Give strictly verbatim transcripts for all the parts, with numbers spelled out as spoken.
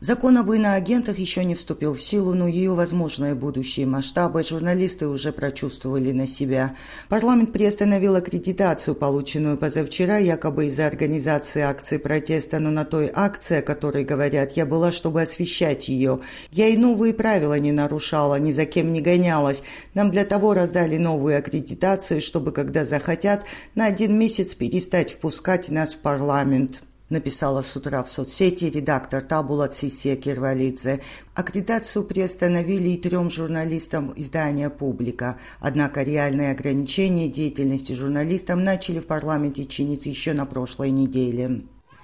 Закон об иноагентах еще не вступил в силу, но ее возможные будущие масштабы журналисты уже прочувствовали на себя. Парламент приостановил аккредитацию, полученную позавчера, якобы из-за организации акции протеста, но на той акции, о которой говорят, я была, чтобы освещать ее. Я и новые правила не нарушала, ни за кем не гонялась. Нам для того раздали новые аккредитации, чтобы, когда захотят, на один месяц перестать впускать нас в парламент. Написала с утра в соцсети редактор Табула Цисия Кирвалидзе. Аккредитацию приостановили и трем журналистам издания «Публика». Однако реальные ограничения деятельности журналистам начали в парламенте чиниться еще на прошлой неделе.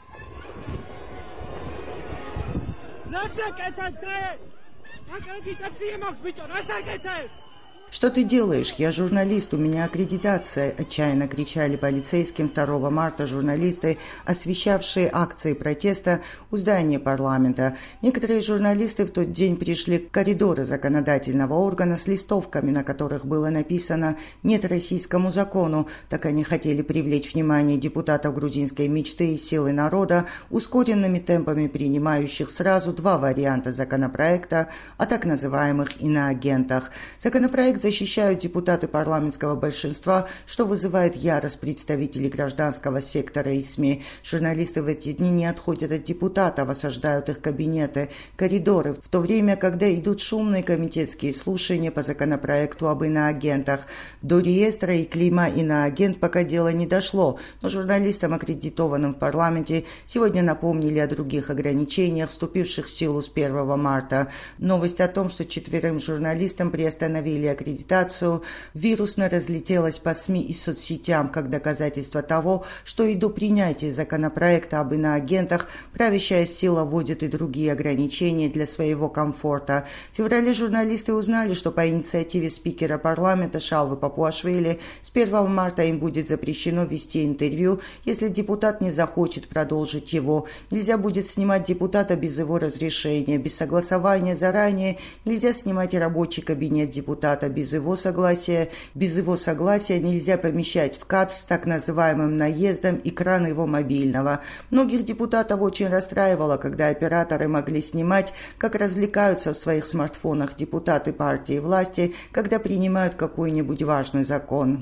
«Что ты делаешь? Я журналист, у меня аккредитация!» – отчаянно кричали полицейским второго марта журналисты, освещавшие акции протеста у здания парламента. Некоторые журналисты в тот день пришли к коридору законодательного органа с листовками, на которых было написано «Нет российскому закону». Так они хотели привлечь внимание депутатов грузинской мечты и силы народа, ускоренными темпами принимающих сразу два варианта законопроекта о так называемых иноагентах. Законопроект защищают депутаты парламентского большинства, что вызывает ярость представителей гражданского сектора и СМИ. Журналисты в эти дни не отходят от депутатов, осаждают их кабинеты, коридоры, в то время, когда идут шумные комитетские слушания по законопроекту об иноагентах. До реестра и клейма иноагент пока дело не дошло, но журналистам, аккредитованным в парламенте, сегодня напомнили о других ограничениях, вступивших в силу с первого марта. Новость о том, что четверым журналистам приостановили аккредитацию, Аккредитацию вирусно разлетелась по СМИ и соцсетям как доказательство того, что и до принятия законопроекта об иноагентах правящая сила вводит и другие ограничения для своего комфорта. В феврале журналисты узнали, что по инициативе спикера парламента Шалвы Папуашвили с первого марта им будет запрещено вести интервью, если депутат не захочет продолжить его. Нельзя будет снимать депутата без его разрешения, без согласования заранее, нельзя снимать рабочий кабинет депутата без его согласия. Без его согласия нельзя помещать в кадр с так называемым наездом экран его мобильного. Многих депутатов очень расстраивало, когда операторы могли снимать, как развлекаются в своих смартфонах депутаты партии власти, когда принимают какой-нибудь важный закон.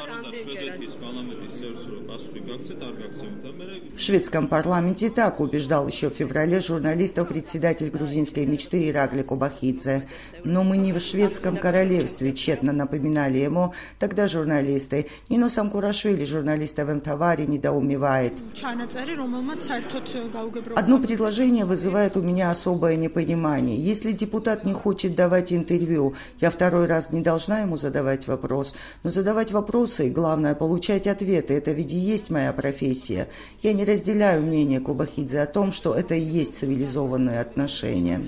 В шведском парламенте так убеждал еще в феврале журналистов председатель грузинской мечты Иракли Кобахидзе. Но мы не в шведском королевстве, тщетно напоминали ему тогда журналисты. Нино Самкурашвили журналистов в Мтаваре недоумевает. Одно предложение вызывает у меня особое непонимание. Если депутат не хочет давать интервью, я второй раз не должна ему задавать вопрос. Но задавать вопросы и, главное, получать ответы – это ведь и есть моя профессия. Я не разделяю мнение Кобахидзе о том, что это и есть цивилизованные отношения.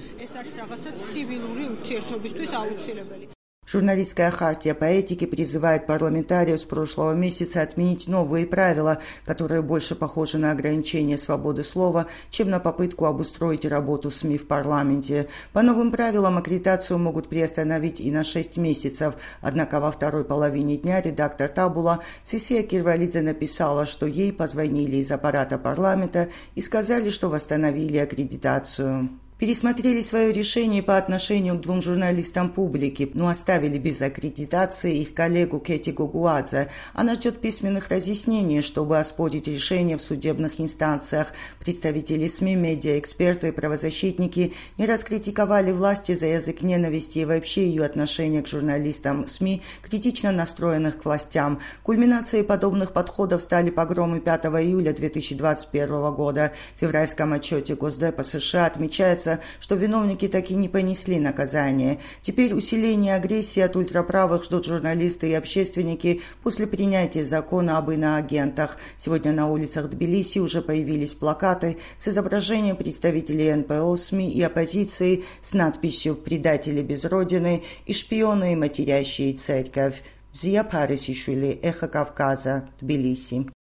Журналистская хартия по этике призывает парламентариев с прошлого месяца отменить новые правила, которые больше похожи на ограничение свободы слова, чем на попытку обустроить работу СМИ в парламенте. По новым правилам аккредитацию могут приостановить и на шесть месяцев. Однако во второй половине дня редактор Табула Цисия Кирвалидзе написала, что ей позвонили из аппарата парламента и сказали, что восстановили аккредитацию. Пересмотрели свое решение по отношению к двум журналистам «Публики», но оставили без аккредитации их коллегу Кетти Гугуадзе. Она ждет письменных разъяснений, чтобы оспорить решение в судебных инстанциях. Представители СМИ, медиа, эксперты и правозащитники не раз критиковали власти за язык ненависти и вообще ее отношение к журналистам СМИ, критично настроенных к властям. Кульминацией подобных подходов стали погромы пятого июля две тысячи двадцать первого года. В февральском отчете Госдепа США отмечается, что виновники так и не понесли наказание. Теперь усиление агрессии от ультраправых ждут журналисты и общественники после принятия закона об иноагентах. Сегодня на улицах Тбилиси уже появились плакаты с изображением представителей эн пэ о, СМИ и оппозиции с надписью «Предатели без родины» и «Шпионы, матерящие церковь». Зия Парисишвили, Эхо Кавказа, Тбилиси.